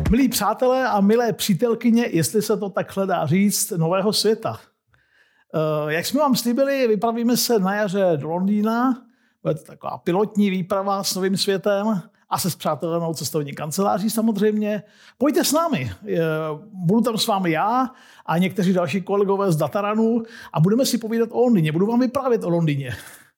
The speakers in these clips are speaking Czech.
Milí přátelé a milé přítelkyně, jestli se to takhle dá říct, nového světa. Jak jsme vám slíbili, vypravíme se na jaře do Londýna. Bude to taková pilotní výprava s novým světem a se spřátelenou cestovní kanceláří samozřejmě. Pojďte s námi. Budu tam s vámi já a někteří další kolegové z Dataranu a budeme si povídat o Londýně. Budu vám vyprávět o Londýně.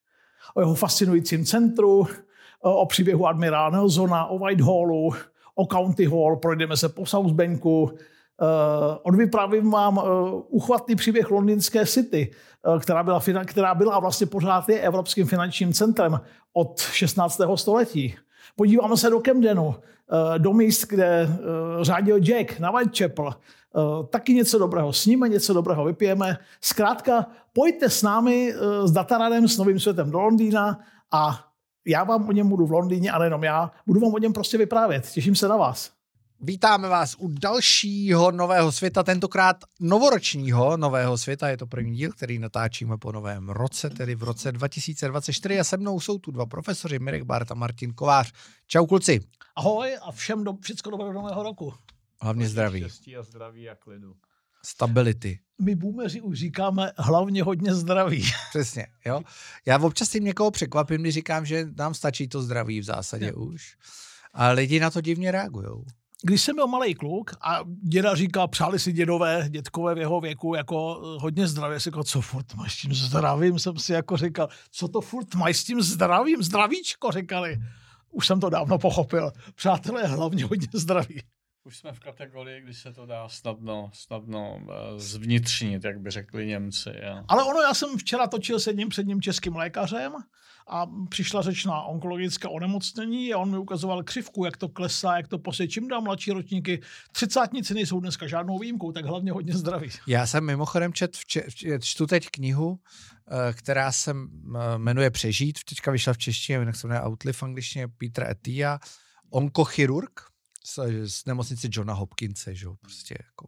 O jeho fascinujícím centru, o příběhu admirála Nelsona, o Whitehallu, o County Hall, projdeme se po South Banku, odvyprávím vám uchvatný příběh londýnské City, která byla vlastně pořád je evropským finančním centrem od 16. století. Podíváme se do Camdenu, do míst, kde řádil Jack, na Whitechapel. Taky něco dobrého sníme, něco dobrého vypijeme. Zkrátka, pojďte s námi s Dataranem, s novým světem do Londýna a já vám o něm budu v Londýně a nejenom já, budu vám o něm prostě vyprávět. Těším se na vás. Vítáme vás u dalšího nového světa, tentokrát novoročního nového světa. Je to první díl, který natáčíme po novém roce, tedy v roce 2024 a se mnou jsou tu dva profesoři, Mirek Bart a Martin Kovář. Čau kluci. Ahoj a všem všecko dobré do nového roku. Hlavně zdraví. Štěstí a zdraví a klidu. Stability. My boomeři už říkáme hlavně hodně zdraví. Přesně, jo. Já občas tím někoho překvapím, když říkám, že nám stačí to zdraví v zásadě už. A lidi na to divně reagujou. Když jsem byl malej kluk a děda říkal, přáli si dětkové v jeho věku jako hodně zdraví, jsem říkal, co furt máš s tím zdravím, jsem si jako říkal, co to furt máš s tím zdravím, zdravíčko, říkali. Už jsem to dávno pochopil. Přátelé, hlavně hodně zdraví. Už jsme v kategorii, kdy se to dá snadno zvnitřnit, jak by řekli Němci. Ja. Ale já jsem včera točil s jedním předním českým lékařem a přišla řeč na onkologické onemocnění a on mi ukazoval křivku, jak to klesá, jak to čím dál mladší ročníky. 30 nejsou dneska žádnou výjimkou, tak hlavně hodně zdraví. Já jsem mimochodem čtu teď knihu, která se jmenuje Přežít, teďka vyšla v češtině, jinak se jmenuje Outlive v angličtině, Petra Attia, onkochirurg z nemocnice Johna Hopkinse, že jo, prostě jako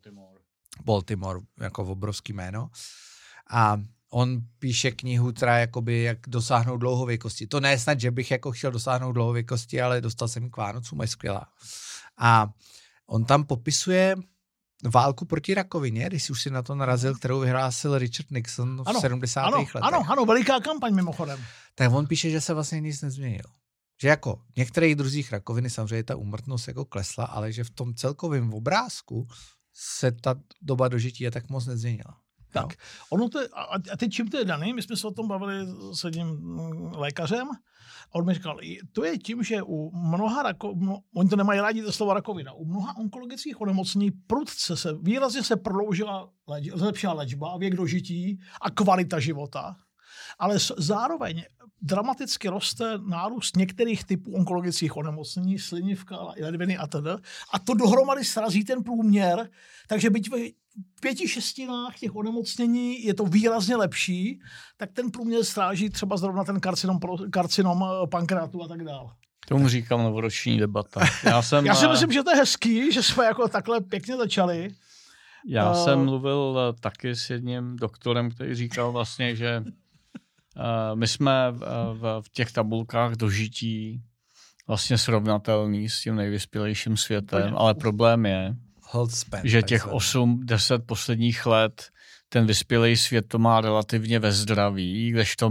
Baltimore, jako obrovský jméno. A on píše knihu, která jakoby, jak dosáhnout dlouhověkosti. To ne snad, že bych jako chtěl dosáhnout dlouhověkosti, ale dostal jsem k Vánocům, je skvělá. A on tam popisuje válku proti rakovině, když už si na to narazil, kterou vyhlásil Richard Nixon v 70. letech. Ano, veliká kampaň mimochodem. Tak on píše, že se vlastně nic nezměnilo. Že jako v některých druzích rakoviny samozřejmě ta úmrtnost jako klesla, ale že v tom celkovém obrázku se ta doba dožití tak moc nezměnila. Tak, ono to, a teď čím to je daný, my jsme se o tom bavili s jedním lékařem a on mi říkal, to je tím, že u mnoha oni to nemají rádi to slovo rakovina, u mnoha onkologických onemocnění prudce výrazně se prodloužila, zlepšila léčba a věk dožití a kvalita života, ale zároveň dramaticky roste nárůst některých typů onkologických onemocnění, slinivka, ledviny a td. A to dohromady srazí ten průměr, takže byť v 5/6 těch onemocnění je to výrazně lepší, tak ten průměr stráží třeba zrovna ten karcinom pankreatu a tak dále. Tomu říkám novoroční debata. Já si myslím, že to je hezký, že jsme jako takhle pěkně začali. Já jsem mluvil taky s jedním doktorem, který říkal vlastně, že my jsme v těch tabulkách dožití vlastně srovnatelný s tím nejvyspělejším světem, ale problém je, že těch 8-10 posledních let ten vyspělej svět to má relativně ve zdraví, kdežto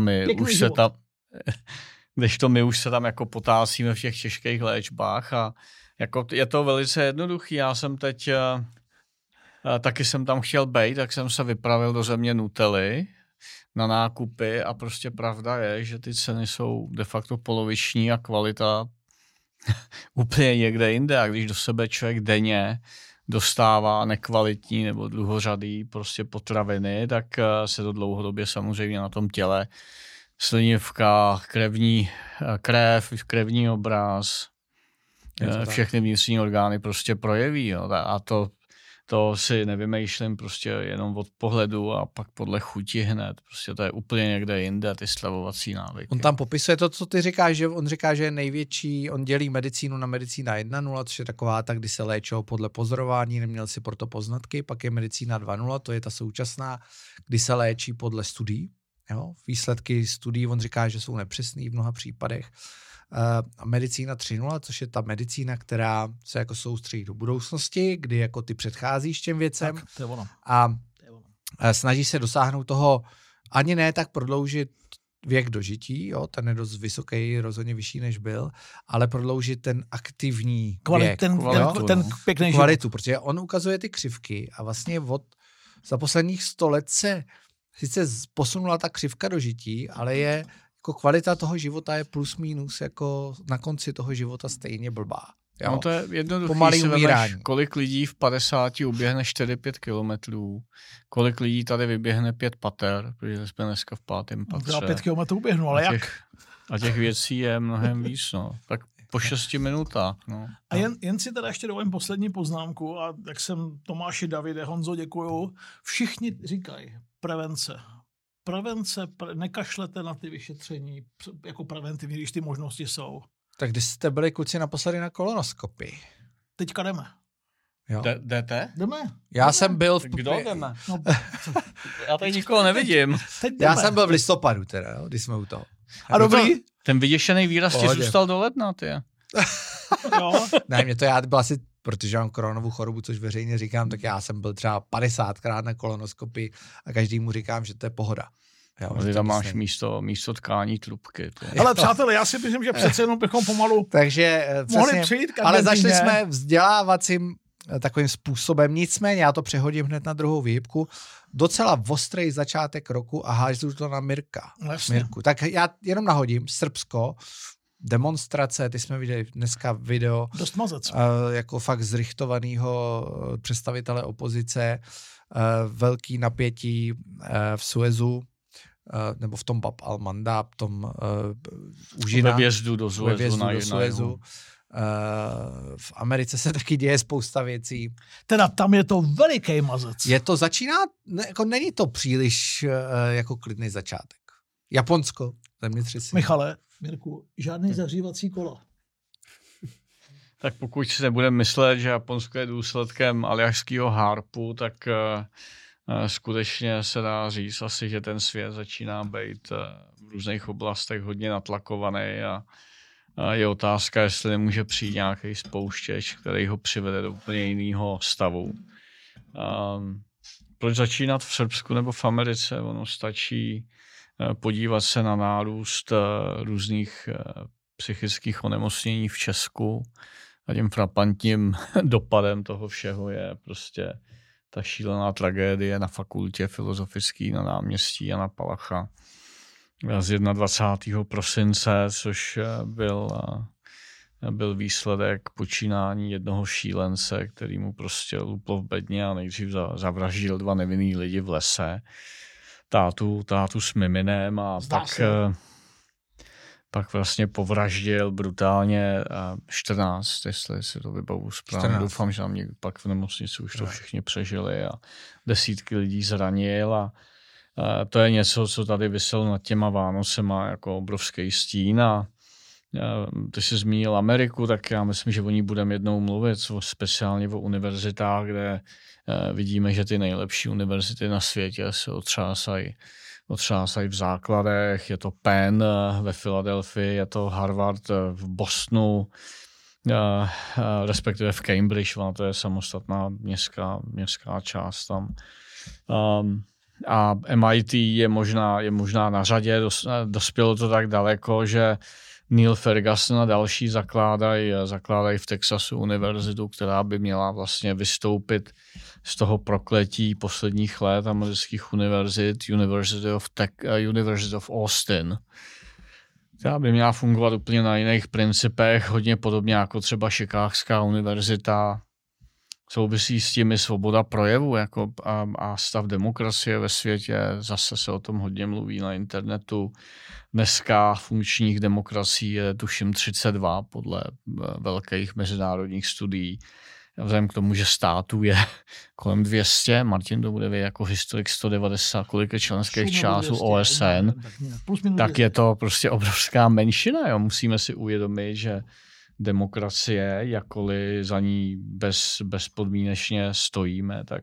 my už se tam jako potásíme v těch těžkých léčbách a jako je to velice jednoduchý. Já jsem teď taky jsem tam chtěl bejt, tak jsem se vypravil do země Nutelly na nákupy a prostě pravda je, že ty ceny jsou de facto poloviční a kvalita úplně někde jinde. A když do sebe člověk denně dostává nekvalitní nebo dlouhořadý prostě potraviny, tak se to dlouhodobě samozřejmě na tom těle slinivka, krevní obraz, všechny vnitřní orgány prostě projeví. Jo. A to si nevymýšlím prostě jenom od pohledu a pak podle chuti hned. Prostě to je úplně někde jinde, ty stravovací návyky. On tam popisuje to, co ty říkáš, že on říká, že je největší, on dělí medicínu na medicína 1.0, což je taková tak, kdy se léčilo podle pozorování, neměl si proto poznatky, pak je medicína 2.0, to je ta současná, kdy se léčí podle studií. Jo? Výsledky studií, on říká, že jsou nepřesný v mnoha případech. Medicína 3.0, což je ta medicína, která se jako soustředí do budoucnosti, kdy jako ty předcházíš těm věcem Tak, to je ono. a snaží se dosáhnout toho, ani ne tak prodloužit věk dožití, jo, ten je dost vysoký, rozhodně vyšší než byl, ale prodloužit ten aktivní věk. Ten pěkný kvalitu, protože on ukazuje ty křivky a vlastně za posledních 100 let se sice posunula ta křivka dožití, ale je jako kvalita toho života je plus minus jako na konci toho života stejně blbá. Jo? No to je jednoduchý, pomalý umírání. Kolik lidí v 50 uběhne 4-5 kilometrů, kolik lidí tady vyběhne 5 pater, protože jsme dneska v 5. patře. Já 5 kilometrů uběhnu, ale jak? A těch věcí je mnohem víc, no. Tak po 6 minutách, no. A jen si teda ještě dovolím poslední poznámku a jak jsem Tomáši, Davide, Honzo, děkuju. Všichni říkají prevence. Nekašlete na ty vyšetření jako preventivní, když ty možnosti jsou. Tak když jste byli kluci naposledy na kolonoskopii? Teďka jdeme. Jo. Jdete? Jdeme. Já jsem byl Kdo jdeme? No, Já tady nikoho nevidím. Já jsem byl v listopadu teda, jo, když jsme u toho. A dobrý? Ten vyděšený výraz ti zůstal do ledna, ty. Jo. Ne, mě to byl asi, protože mám koronovou chorobu, což veřejně říkám, tak já jsem byl třeba 50krát na kolonoskopii a každému říkám, že to je pohoda. Jo, ty tam máš místo tkání trubky. Ale přátelé, já si myslím, že přece jenom bychom pomalu takže mohli přijít k ale začali jsme vzdělávacím takovým způsobem. Nicméně já to přehodím hned na druhou výhybku. Docela ostrý začátek roku a hážu to na Mirku. Tak já jenom nahodím. Srbsko, demonstrace, ty jsme viděli dneska video. Dost mazec. Jako fakt zrichtovanýho představitele opozice. Velký napětí v Suezu, nebo v tom Bab al-Mandab, v tom Užina. Ve vjezdu do Suezu. V Americe se taky děje spousta věcí. Teda tam je to veliký mazec. Jako není to příliš jako klidný začátek. Japonsko, zemětřesení. Michale, Mirku, žádný zahřívací kola. Tak pokud si nebudeme myslet, že Japonsko je důsledkem aljašského harpu, tak skutečně se dá říct asi, že ten svět začíná být v různých oblastech hodně natlakovaný a je otázka, jestli nemůže přijít nějaký spouštěč, který ho přivede do úplně jiného stavu. Proč začínat v Srbsku nebo v Americe? Ono stačí podívat se na nárůst různých psychických onemocnění v Česku a tím frapantním dopadem toho všeho je prostě ta šílená tragédie na fakultě filozofické na náměstí Jana Palacha z 21. prosince, což byl výsledek počínání jednoho šílence, který mu prostě luplo v bedně a nejdřív zavraždil 2 nevinný lidi v lese. Tátu s miminem a pak vlastně povraždil brutálně 14, jestli si to vybavu správně. Doufám, že tam pak v nemocnici už to všichni přežili a desítky lidí zranil a to je něco, co tady viselo nad těma Vánocema jako obrovský stín a ty jsi zmínil Ameriku, tak já myslím, že o ní budeme jednou mluvit, speciálně o univerzitách, kde vidíme, že ty nejlepší univerzity na světě se otřásají v základech. Je to Penn ve Filadelfii, je to Harvard v Bostonu, respektive v Cambridge, to je samostatná městská část tam. A MIT je možná na řadě, dospělo to tak daleko, že Neil Ferguson a další zakládají v Texasu univerzitu, která by měla vlastně vystoupit z toho prokletí posledních let amerických univerzit, University of Austin, která by měla fungovat úplně na jiných principech, hodně podobně jako třeba Chicagská univerzita. Souvisí s tím i svoboda projevu a stav demokracie ve světě. Zase se o tom hodně mluví na internetu. Dneska funkčních demokracií je tuším 32 podle velkých mezinárodních studií. Vzhledem k tomu, že států je kolem 200, Martin to bude vědět jako historik 190, kolik je členských částů OSN, tak je to prostě obrovská menšina. Jo. Musíme si uvědomit, že demokracie, jakkoliv za ní bezpodmínečně stojíme, tak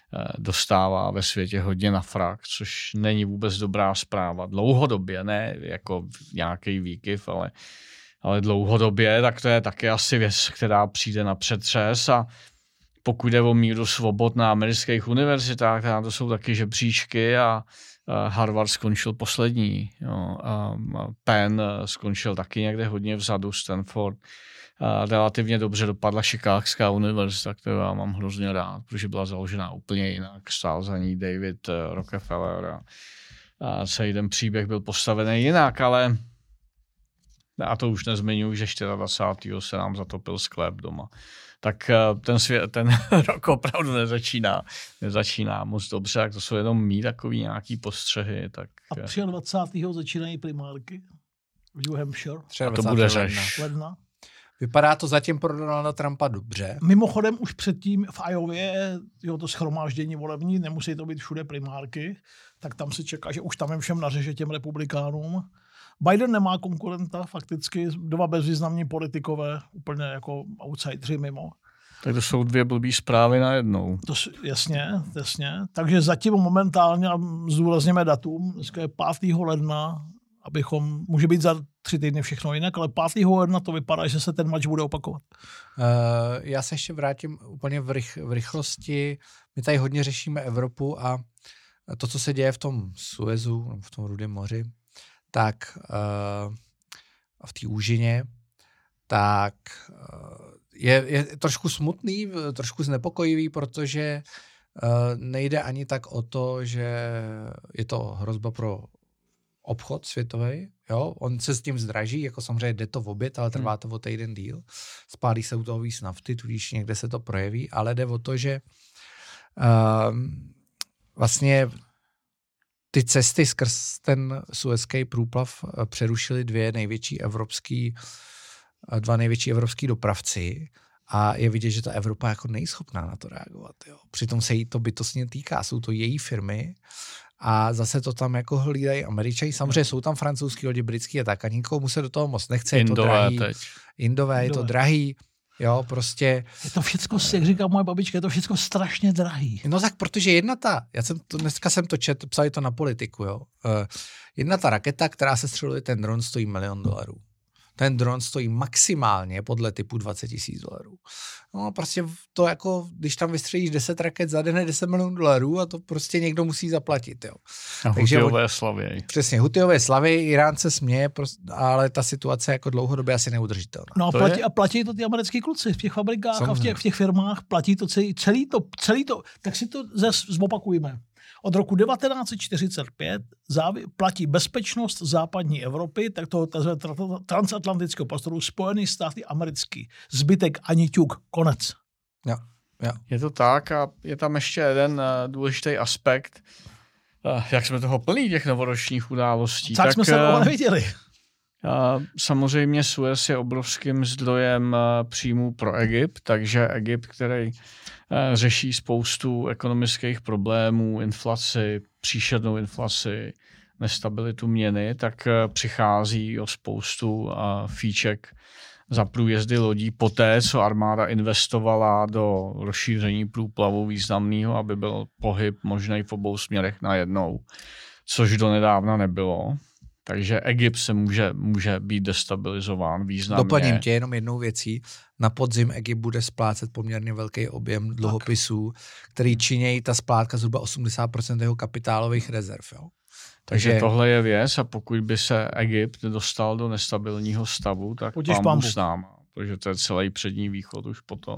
dostává ve světě hodně na frak, což není vůbec dobrá zpráva. Dlouhodobě, ne jako nějaký výkyv, ale dlouhodobě, tak to je taky asi věc, která přijde na přetřes. A pokud jde o míru svobod na amerických univerzitách, tak to jsou taky žebříčky a Harvard skončil poslední. Jo. Penn skončil taky někde hodně vzadu, Stanford. Relativně dobře dopadla Chicagská univerzita, kterou já mám hrozně rád, protože byla založena úplně jinak. Stál za ní David Rockefeller a celý ten příběh byl postavený jinak, ale a to už nezmiňuji, že 24. se nám zatopil sklep doma. Tak ten rok opravdu nezačíná moc dobře, tak to jsou jenom takový nějaký postřehy. Tak, a 23. začínají primárky v New Hampshire. A to bude řeš. Ledna. Vypadá to zatím pro Donalda Trumpa dobře. Mimochodem už předtím v Iově, to shromáždění volební, nemusí to být všude primárky, tak tam se čeká, že už tam je všem nařeže těm republikánům. Biden nemá konkurenta, fakticky, dva bezvýznamní politikové, úplně jako outsideri mimo. Tak to jsou dvě blbý zprávy najednou. Jasně. Takže zatím momentálně, zdůrazněme datum, dneska je 5. ledna, může být za 3 týdny všechno jinak, ale 5. ledna to vypadá, že se ten mač bude opakovat. Já se ještě vrátím úplně v rychlosti. My tady hodně řešíme Evropu a to, co se děje v tom Suezu, v tom Rudém moři, tak v té úžině, tak je trošku smutný, trošku znepokojivý, protože nejde ani tak o to, že je to hrozba pro obchod světový, jo, on se s tím zdraží, jako samozřejmě jde to v oběd, ale trvá to o týden díl, spálí se u toho víc nafty, tudíž někde se to projeví, ale jde o to, že vlastně ty cesty skrz ten suezský průplav přerušili dva největší evropský dopravci a je vidět, že ta Evropa jako nejschopná na to reagovat. Jo. Přitom se jí to bytostně týká, jsou to její firmy a zase to tam jako hlídají Američané. Samozřejmě jsou tam francouzský lodi, britský a tak a nikomu se do toho moc nechce, je to drahý. Indové, je to drahý. Jo, prostě. Je to všecko, jak říká moje babička, je to všecko strašně drahý. No tak, protože dneska jsem to četl, psali to na Politiku, jo. Jedna ta raketa, která se střeluje, ten dron stojí $1 milion. Ten dron stojí maximálně podle typu $20,000. No prostě to jako, když tam vystřelíš 10 raket za den je $10 milionů a to prostě někdo musí zaplatit, jo. A Hutijové slavěj. Přesně, Hutijové slavěj, Irán se směje, ale ta situace jako dlouhodobě asi neudržitelná. No a platí to ty americký kluci v těch fabrikách samozřejmě. A v těch firmách, platí to celý to, tak si to zopakujeme. Od roku 1945 platí bezpečnost západní Evropy, tak toho transatlantického prostoru Spojených států americký. Zbytek ani ťuk. Konec. Jo. Je to tak a je tam ještě jeden důležitý aspekt, jak jsme toho plní těch novoročních událostí. Tak jsme se toho neviděli. Samozřejmě Suez je obrovským zdrojem příjmů pro Egypt, takže Egypt, který řeší spoustu ekonomických problémů, inflaci, příšernou inflaci, nestabilitu měny, tak přichází o spoustu fíček za průjezdy lodí poté, co armáda investovala do rozšíření průplavu významného, aby byl pohyb možný v obou směrech najednou, což donedávna nebylo. Takže Egypt se může být destabilizován významně. Doplním tě jenom jednou věcí. Na podzim Egypt bude splácet poměrně velký objem dluhopisů, který činí ta splátka zhruba 80% jeho kapitálových rezerv. Jo. Takže tohle je věc a pokud by se Egypt dostal do nestabilního stavu, tak pambu s náma, protože to je celý přední východ už potom.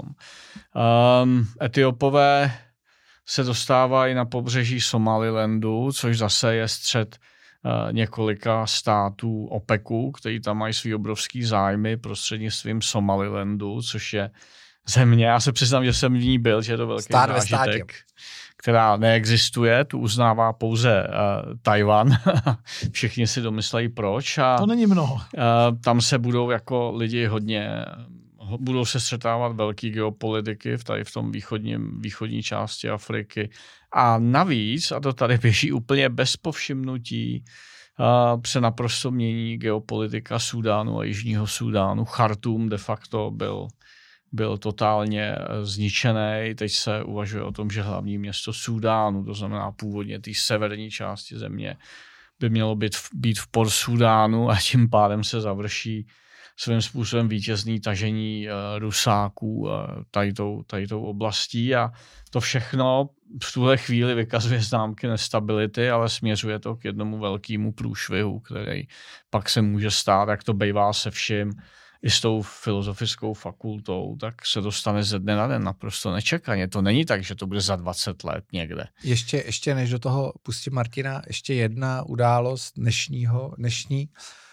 Etiopové se dostávají na pobřeží Somalilandu, což zase je střed několika států OPECu, který tam mají svý obrovský zájmy prostřednictvím Somalilandu, což je země, já se přiznám, že jsem v ní byl, že je to velký zážitek, která neexistuje, tu uznává pouze Tajvan. Všichni si domyslejí proč. To není mnoho. Tam se budou jako lidi budou se střetávat velký geopolitiky tady v tom východní části Afriky. A navíc, a to tady běží úplně bez povšimnutí, se naprosto mění geopolitika Súdánu a Jižního Súdánu. Chartum de facto byl byl totálně zničený. Teď se uvažuje o tom, že hlavní město Súdánu, to znamená původně té severní části země, by mělo být v Port Súdánu a tím pádem se završí svým způsobem vítězný tažení Rusáků tady tou oblastí a to všechno v tuhle chvíli vykazuje známky nestability, ale směřuje to k jednomu velkému průšvihu, který pak se může stát, jak to bývá se vším, i s tou filozofickou fakultou, tak se dostane ze dne na den naprosto nečekaně. To není tak, že to bude za 20 let někde. Ještě než do toho pustím Martina, ještě jedna událost dnešní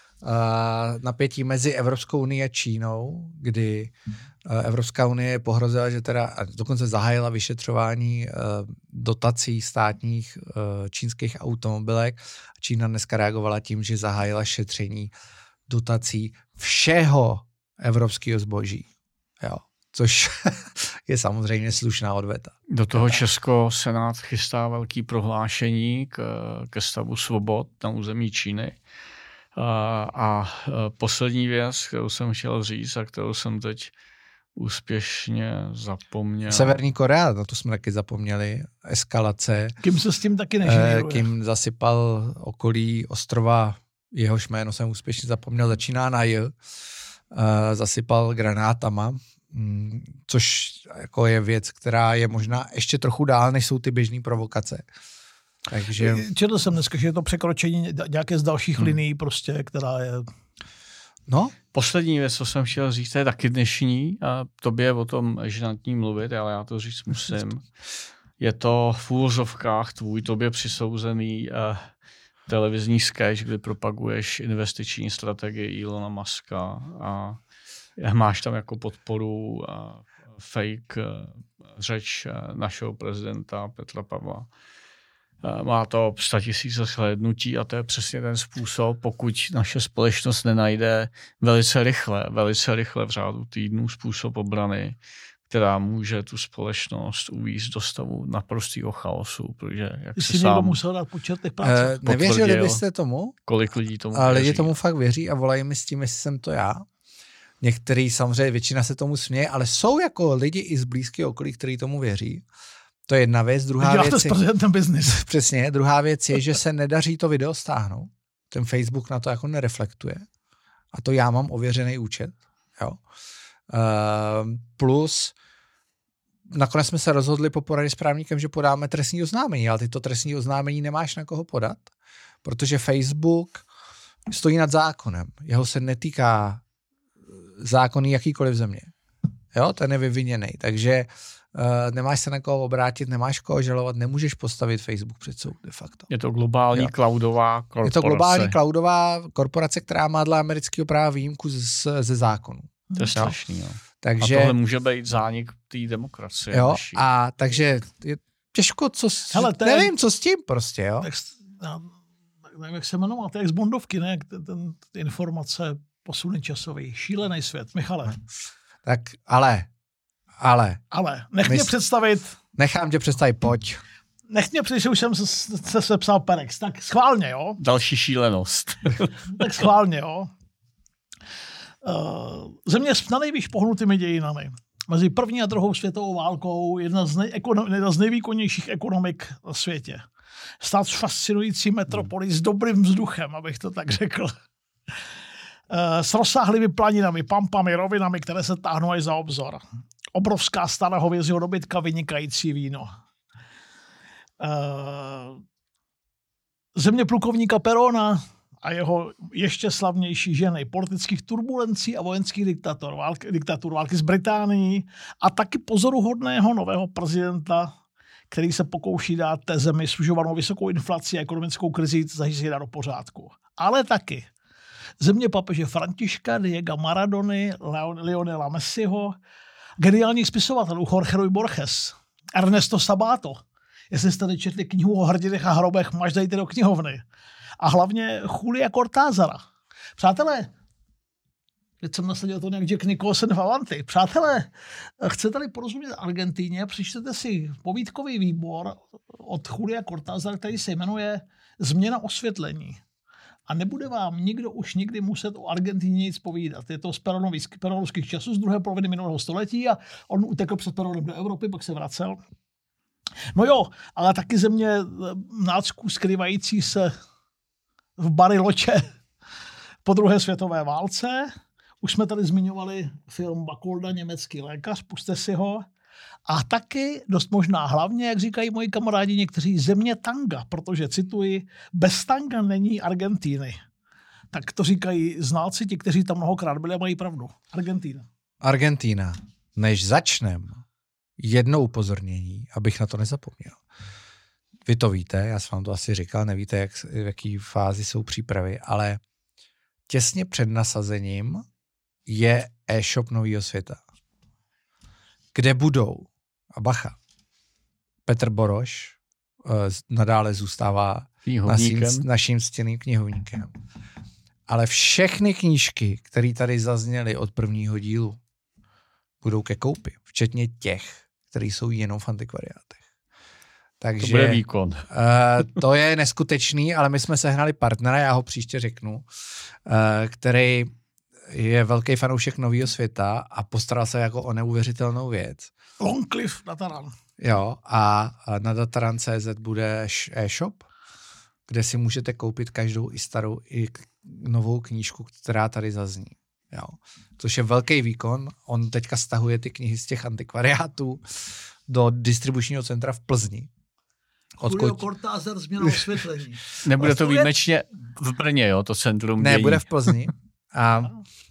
napětí mezi Evropskou unii a Čínou, kdy Evropská unie pohrozila, že teda dokonce zahájila vyšetřování dotací státních čínských automobilek. Čína dneska reagovala tím, že zahájila šetření dotací všeho evropského zboží. Jo. Což je samozřejmě slušná odveta. Do toho Česko Senát chystá velký prohlášení ke stavu svobod na území Číny. A poslední věc, kterou jsem chtěl říct a kterou jsem teď úspěšně zapomněl. Severní Korea, na to jsme taky zapomněli. Eskalace. Kim se s tím taky nežíruje. Kim zasypal okolí ostrova, jehož jméno jsem úspěšně zapomněl, začíná na J. Zasypal granátama, což jako je věc, která je možná ještě trochu dál, než jsou ty běžné provokace. Takže... Četl jsem dneska, že je to překročení nějaké z dalších linií prostě, která je... No? Poslední věc, co jsem chtěl říct, to je taky dnešní a tobě je o tom žinantní mluvit, ale já to říct musím. Je to v úvozovkách tvůj tobě přisouzený televizní sketch, kdy propaguješ investiční strategii Elona Muska a máš tam jako podporu fake řeč našeho prezidenta Petra Pavla. Má to 100 000 shlédnutí a to je přesně ten způsob, pokud naše společnost nenajde velice rychle v řádu týdnů způsob obrany, která může tu společnost uvést do stavu naprostého chaosu, protože jak se sám musel dát počet těch práce. Nevěřili byste tomu? Kolik lidí tomu věří? Ale lidi tomu fakt věří a volají mi s tím, jestli jsem to já. Některý samozřejmě, většina se tomu směje, ale jsou jako lidi i z blízkého okolí, kteří tomu věří. To je jedna věc. Druhá věc je, ten biznis. Přesně. Druhá věc je, že se nedaří to video stáhnout. Ten Facebook na to jako nereflektuje. A to já mám ověřený účet. Jo. Plus nakonec jsme se rozhodli po poradě s právníkem, že podáme trestní oznámení, ale tyto trestní oznámení nemáš na koho podat, protože Facebook stojí nad zákonem. Jeho se netýká zákony jakýkoliv země. Jo, ten je vyviněný. Takže nemáš se na koho obrátit, nemáš koho žalovat, nemůžeš postavit Facebook před soud de facto. Je to globální cloudová korporace. Je to globální cloudová korporace, která má dle amerického práva výjimku ze zákonu. To je strašný. Jo. Takže, a tohle může být zánik té demokracie. Jo, naší. a takže je těžko, nevím, co s tím prostě, jo. Nevím, jak se jmenoval, to je jak z Bondovky, ne? Ty informace, posuny časový, šílený svět. Michale. Tak, ale. Nech mě představit. Nechám tě představit, pojď. Nech mě představit, už jsem se sepsal Perex. Tak schválně, jo? Další šílenost. Tak schválně, jo? Země s nejvíc pohnutými dějinami. Mezi první a druhou světovou válkou jedna z nejvýkonnějších ekonomik na světě. Stát s fascinující metropolí s dobrým vzduchem, abych to tak řekl. S rozsáhlými planinami, pampami, rovinami, které se táhnou až za obzor. Obrovská stará hovězího dobytka, vynikající víno. Země plukovníka Perona a jeho ještě slavnější ženy, politických turbulencí a vojenských diktatur, války s Británií a taky pozoruhodného nového prezidenta, který se pokouší dát té zemi sužovanou vysokou inflaci a ekonomickou krizi zajistit do pořádku. Ale taky země papeže Františka, Diego Maradony, Lionela Messiho, geniálních spisovatelů Jorge Luis Borges, Ernesto Sabato. Jestli jste nečetli knihu o hrdinech a hrobech, máš dejte do knihovny. A hlavně Julia Cortázara. Přátelé, teď jsem nasadil to nějak Jack Nicholson v Avanti. Přátelé, chcete-li porozumět Argentíně, přečtěte si povídkový výbor od Julia Cortázara, který se jmenuje Změna osvětlení. a nebude vám nikdo už nikdy muset o Argentíně nic povídat. Je to z peronovských časů z druhé poloviny minulého století a on utekl před Peronem do Evropy, pak se vracel. No jo, ale taky země nácků skrývající se v Bariloče po druhé světové válce. Už jsme tady zmiňovali film Bakolda, Německý lékař, pusťte si ho. A taky, dost možná hlavně, jak říkají moji kamarádi někteří, země tanga, protože, cituji, bez tanga není Argentíny. Tak to říkají znalci, ti, kteří tam mnohokrát byli a mají pravdu. Argentína. Než začnem, jedno upozornění, abych na to nezapomněl. Vy to víte, já jsem vám to asi říkal, nevíte, v jaký fázi jsou přípravy, ale těsně před nasazením je e-shop Nového světa, kde budou, a bacha, Petr Boroš nadále zůstává naším ctěným knihovníkem. Ale všechny knížky, které tady zazněly od prvního dílu, budou ke koupi, včetně těch, které jsou jenom v antikvariátech. Takže, to bude výkon. To je neskutečný, ale my jsme sehnali partnera, já ho příště řeknu, který je velký fanoušek Nového světa a postaral se jako o neuvěřitelnou věc. Longcliff Dataran. Jo, a na Dataran.cz bude e-shop, kde si můžete koupit každou i starou, i novou knížku, která tady zazní. Jo. Což je velký výkon. On teďka stahuje ty knihy z těch antikvariátů do distribučního centra v Plzni. Julio Cortázar změna osvětlení. Nebude to výjimečně v Brně, jo, to centrum dění. Ne, bude v Plzni. A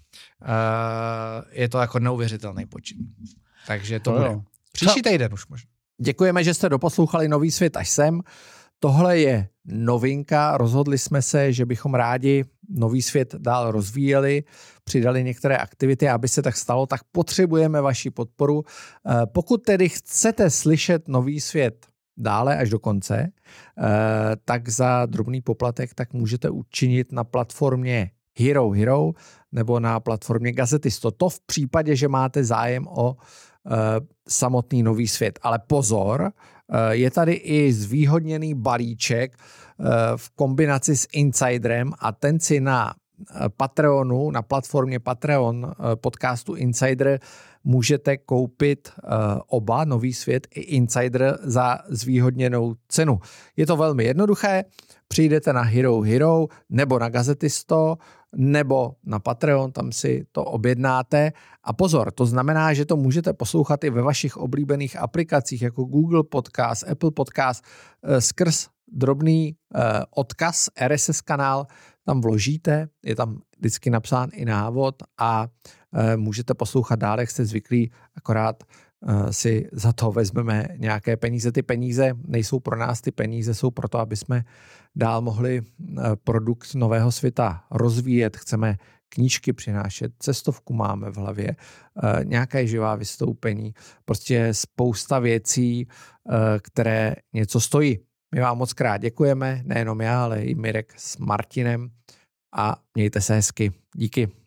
je to jako neuvěřitelný počin. Takže to bude. Příští týden už možná. Děkujeme, že jste doposlouchali Nový svět až sem. Tohle je novinka. Rozhodli jsme se, že bychom rádi Nový svět dál rozvíjeli, přidali některé aktivity, aby se tak stalo, tak potřebujeme vaši podporu. Pokud tedy chcete slyšet Nový svět dále až do konce, tak za drobný poplatek tak můžete učinit na platformě Hero nebo na platformě Gazetisto. To v případě, že máte zájem o samotný Nový svět. Ale pozor, je tady i zvýhodněný balíček v kombinaci s Insiderem a ten si na Patreonu, na platformě Patreon podcastu Insider můžete koupit oba, Nový svět i Insider, za zvýhodněnou cenu. Je to velmi jednoduché, přijdete na Hero nebo na Gazetisto, nebo na Patreon, tam si to objednáte. A pozor, to znamená, že to můžete poslouchat i ve vašich oblíbených aplikacích, jako Google Podcast, Apple Podcast, skrz drobný odkaz, RSS kanál, tam vložíte, je tam vždycky napsán i návod a můžete poslouchat dál, jak jste zvyklí, akorát si za to vezmeme nějaké peníze. Ty peníze nejsou pro nás, ty peníze jsou pro to, aby jsme dál mohli produkt Nového světa rozvíjet. Chceme knížky přinášet, cestovku máme v hlavě, nějaké živá vystoupení, prostě spousta věcí, které něco stojí. My vám moc krát děkujeme, nejenom já, ale i Mirek s Martinem a mějte se hezky. Díky.